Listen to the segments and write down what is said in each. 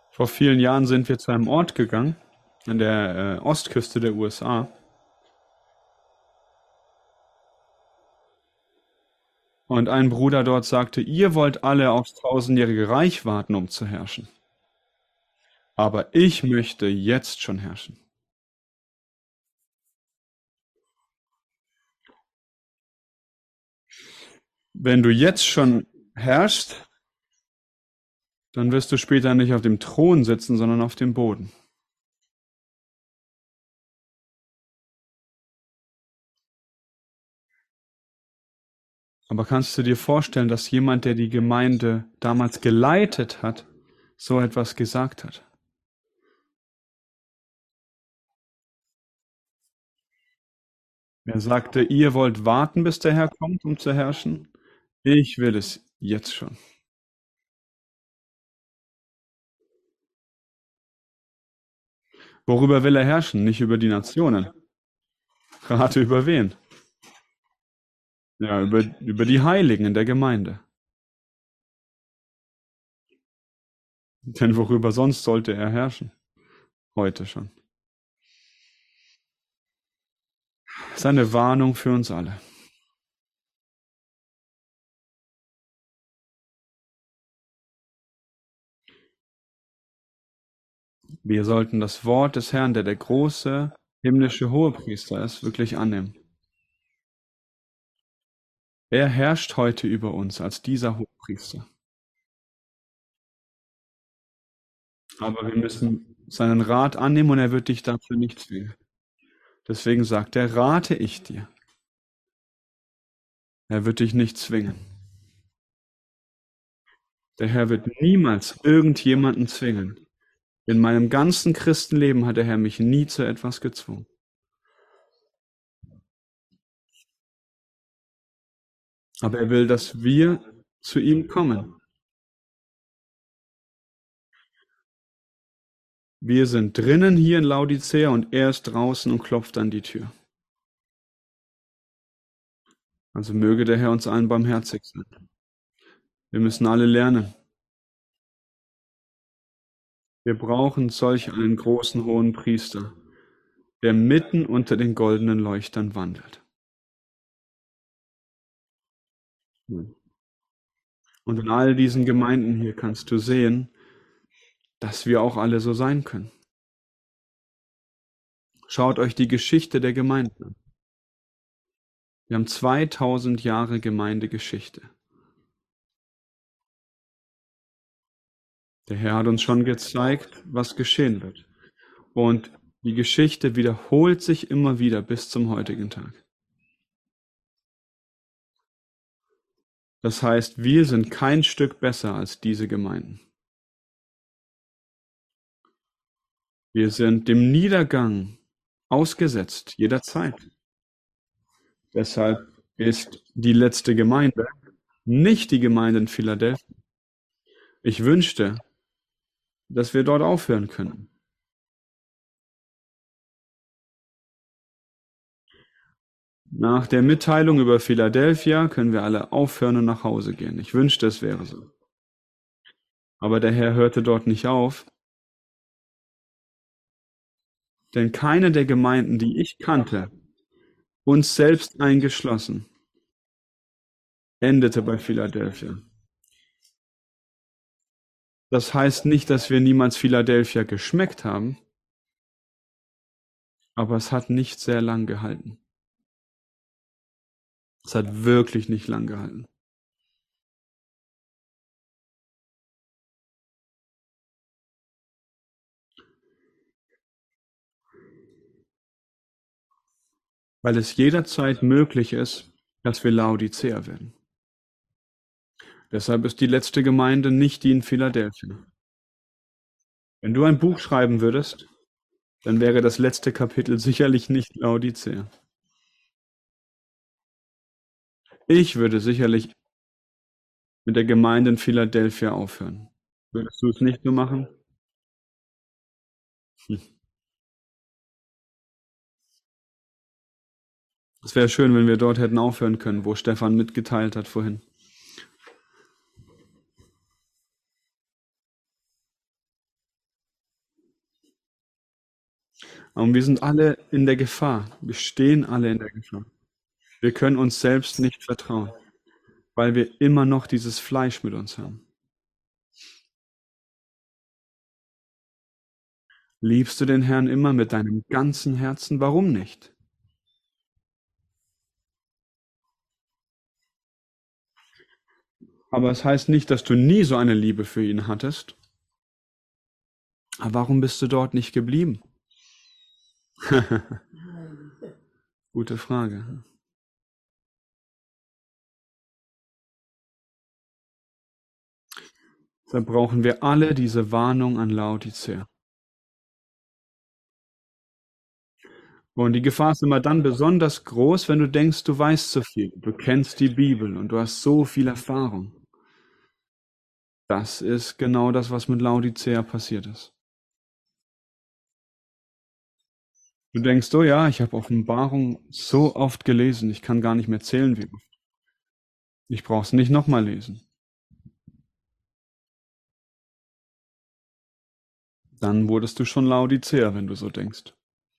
Vor vielen Jahren sind wir zu einem Ort gegangen, an der Ostküste der USA. Und ein Bruder dort sagte, ihr wollt alle aufs tausendjährige Reich warten, um zu herrschen. Aber ich möchte jetzt schon herrschen. Wenn du jetzt schon herrschst, dann wirst du später nicht auf dem Thron sitzen, sondern auf dem Boden. Aber kannst du dir vorstellen, dass jemand, der die Gemeinde damals geleitet hat, so etwas gesagt hat? Er sagte, ihr wollt warten, bis der Herr kommt, um zu herrschen? Ich will es jetzt schon. Worüber will er herrschen? Nicht über die Nationen. Rate über wen? Ja, über die Heiligen in der Gemeinde. Denn worüber sonst sollte er herrschen? Heute schon. Das ist eine Warnung für uns alle. Wir sollten das Wort des Herrn, der große himmlische Hohepriester ist, wirklich annehmen. Er herrscht heute über uns als dieser Hohepriester. Aber wir müssen seinen Rat annehmen und er wird dich dafür nicht zwingen. Deswegen sagt er, rate ich dir. Er wird dich nicht zwingen. Der Herr wird niemals irgendjemanden zwingen. In meinem ganzen Christenleben hat der Herr mich nie zu etwas gezwungen. Aber er will, dass wir zu ihm kommen. Wir sind drinnen hier in Laodicea und er ist draußen und klopft an die Tür. Also möge der Herr uns allen barmherzig sein. Wir müssen alle lernen. Wir brauchen solch einen großen hohen Priester, der mitten unter den goldenen Leuchtern wandelt. Und in all diesen Gemeinden hier kannst du sehen, dass wir auch alle so sein können. Schaut euch die Geschichte der Gemeinden an. Wir haben 2000 Jahre Gemeindegeschichte. Der Herr hat uns schon gezeigt, was geschehen wird. Und die Geschichte wiederholt sich immer wieder bis zum heutigen Tag. Das heißt, wir sind kein Stück besser als diese Gemeinden. Wir sind dem Niedergang ausgesetzt, jederzeit. Deshalb ist die letzte Gemeinde nicht die Gemeinde in Philadelphia. Ich wünschte, dass wir dort aufhören könnten. Nach der Mitteilung über Philadelphia können wir alle aufhören und nach Hause gehen. Ich wünschte, es wäre so. Aber der Herr hörte dort nicht auf. Denn keine der Gemeinden, die ich kannte, uns selbst eingeschlossen, endete bei Philadelphia. Das heißt nicht, dass wir niemals Philadelphia geschmeckt haben, aber es hat nicht sehr lang gehalten. Es hat wirklich nicht lang gehalten. Weil es jederzeit möglich ist, dass wir Laodicea werden. Deshalb ist die letzte Gemeinde nicht die in Philadelphia. Wenn du ein Buch schreiben würdest, dann wäre das letzte Kapitel sicherlich nicht Laodicea. Ich würde sicherlich mit der Gemeinde in Philadelphia aufhören. Würdest du es nicht so machen? Es wäre schön, wenn wir dort hätten aufhören können, wo Stefan mitgeteilt hat vorhin. Und wir sind alle in der Gefahr. Wir stehen alle in der Gefahr. Wir können uns selbst nicht vertrauen, weil wir immer noch dieses Fleisch mit uns haben. Liebst du den Herrn immer mit deinem ganzen Herzen? Warum nicht? Aber es heißt nicht, dass du nie so eine Liebe für ihn hattest. Aber warum bist du dort nicht geblieben? Gute Frage. Da brauchen wir alle diese Warnung an Laodicea. Und die Gefahr ist immer dann besonders groß, wenn du denkst, du weißt so viel, du kennst die Bibel und du hast so viel Erfahrung. Das ist genau das, was mit Laodicea passiert ist. Du denkst, oh ja, ich habe Offenbarung so oft gelesen, ich kann gar nicht mehr zählen, wie oft. Ich brauche es nicht nochmal lesen. Dann wurdest du schon Laodicea, wenn du so denkst.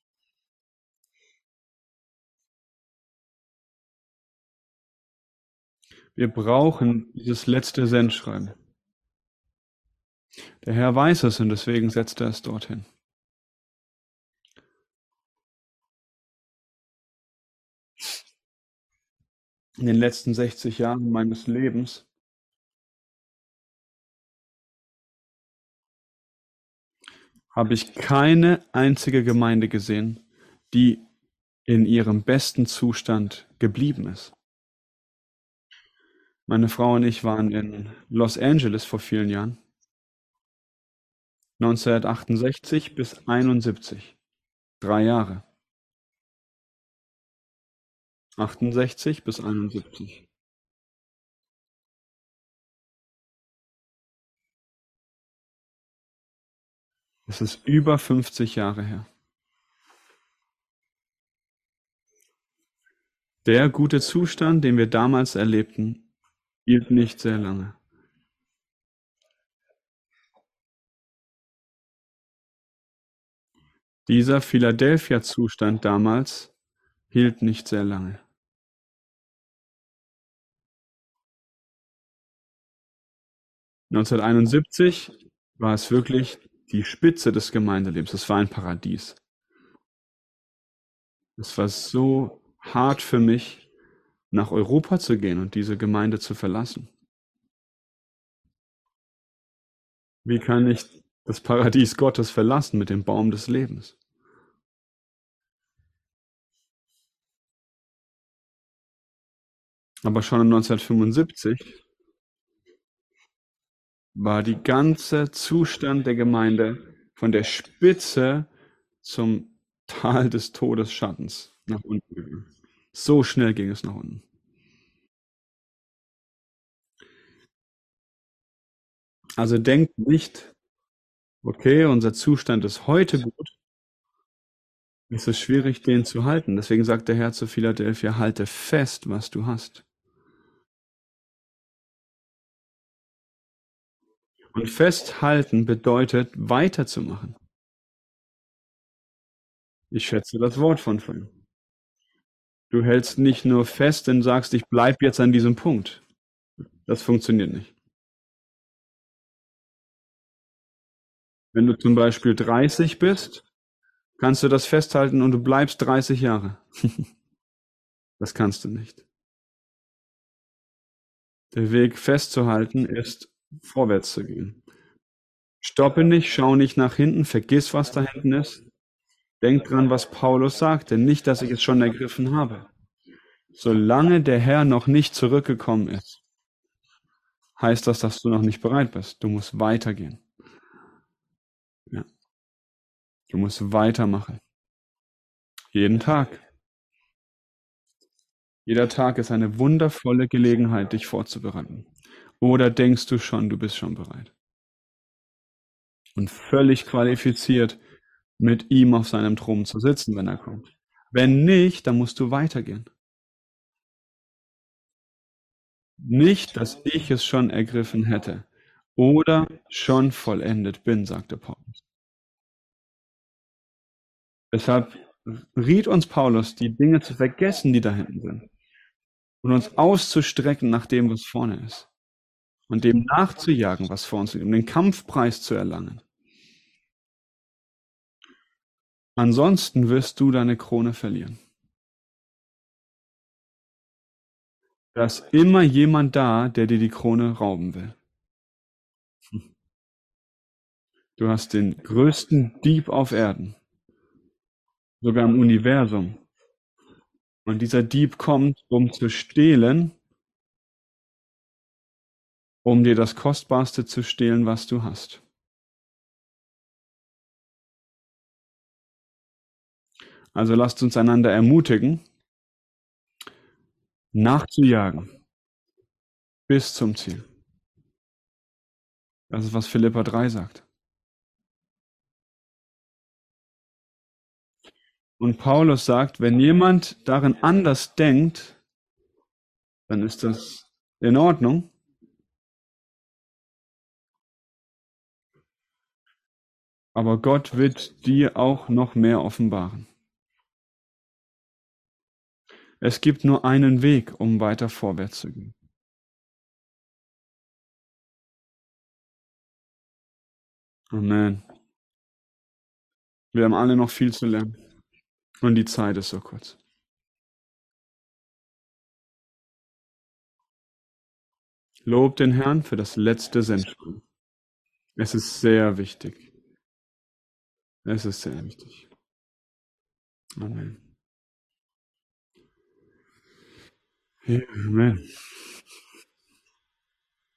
Wir brauchen dieses letzte Sendschreiben. Der Herr weiß es und deswegen setzt er es dorthin. In den letzten 60 Jahren meines Lebens habe ich keine einzige Gemeinde gesehen, die in ihrem besten Zustand geblieben ist. Meine Frau und ich waren in Los Angeles vor vielen Jahren, 1968 bis 71, 3 Jahre, 68 bis 71. Es ist über 50 Jahre her. Der gute Zustand, den wir damals erlebten, hielt nicht sehr lange. Dieser Philadelphia-Zustand damals hielt nicht sehr lange. 1971 war es wirklich die Spitze des Gemeindelebens. Es war ein Paradies. Es war so hart für mich, nach Europa zu gehen und diese Gemeinde zu verlassen. Wie kann ich das Paradies Gottes verlassen mit dem Baum des Lebens? Aber schon 1975 war die ganze Zustand der Gemeinde von der Spitze zum Tal des Todesschattens nach unten gegangen. So schnell ging es nach unten. Also denkt nicht, okay, unser Zustand ist heute gut, es ist schwierig, den zu halten. Deswegen sagt der Herr zu Philadelphia, halte fest, was du hast. Und festhalten bedeutet, weiterzumachen. Ich schätze das Wort von vorhin. Du hältst nicht nur fest und sagst, ich bleib jetzt an diesem Punkt. Das funktioniert nicht. Wenn du zum Beispiel 30 bist, kannst du das festhalten und du bleibst 30 Jahre. Das kannst du nicht. Der Weg festzuhalten ist, vorwärts zu gehen. Stoppe nicht, schau nicht nach hinten, vergiss, was da hinten ist. Denk dran, was Paulus sagte, nicht, dass ich es schon ergriffen habe. Solange der Herr noch nicht zurückgekommen ist, heißt das, dass du noch nicht bereit bist. Du musst weitergehen. Ja. Du musst weitermachen. Jeden Tag. Jeder Tag ist eine wundervolle Gelegenheit, dich vorzubereiten. Oder denkst du schon, du bist schon bereit? Und völlig qualifiziert, mit ihm auf seinem Thron zu sitzen, wenn er kommt. Wenn nicht, dann musst du weitergehen. Nicht, dass ich es schon ergriffen hätte oder schon vollendet bin, sagte Paulus. Deshalb riet uns Paulus, die Dinge zu vergessen, die da hinten sind, und uns auszustrecken nach dem, was vorne ist, und dem nachzujagen, was vor uns liegt, um den Kampfpreis zu erlangen. Ansonsten wirst du deine Krone verlieren. Da ist immer jemand da, der dir die Krone rauben will. Du hast den größten Dieb auf Erden, sogar im Universum. Und dieser Dieb kommt, um zu stehlen, um dir das Kostbarste zu stehlen, was du hast. Also lasst uns einander ermutigen, nachzujagen bis zum Ziel. Das ist, was Philipper 3 sagt. Und Paulus sagt, wenn jemand darin anders denkt, dann ist das in Ordnung. Aber Gott wird dir auch noch mehr offenbaren. Es gibt nur einen Weg, um weiter vorwärts zu gehen. Amen. Wir haben alle noch viel zu lernen. Und die Zeit ist so kurz. Lob den Herrn für das letzte Sendspiel. Es ist sehr wichtig. Es ist sehr wichtig. Amen. Ja, Amen.